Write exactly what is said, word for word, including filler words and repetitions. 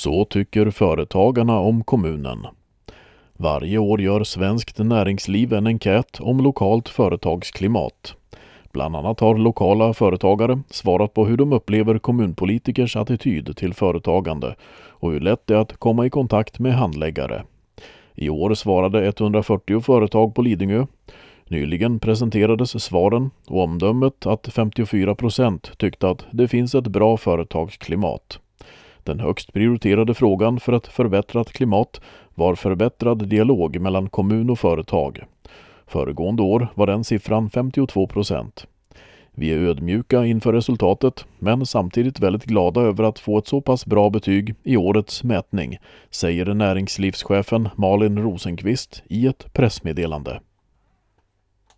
Så tycker företagarna om kommunen. Varje år gör Svenskt Näringsliv en enkät om lokalt företagsklimat. Bland annat har lokala företagare svarat på hur de upplever kommunpolitikers attityd till företagande och hur lätt det är att komma i kontakt med handläggare. I år svarade etthundrafyrtio företag på Lidingö. Nyligen presenterades svaren och omdömet att femtiofyra procent tyckte att det finns ett bra företagsklimat. Den högst prioriterade frågan för ett förbättrat klimat var förbättrad dialog mellan kommun och företag. Föregående år var den siffran femtiotvå procent. Vi är ödmjuka inför resultatet men samtidigt väldigt glada över att få ett så pass bra betyg i årets mätning, säger näringslivschefen Malin Rosenqvist i ett pressmeddelande.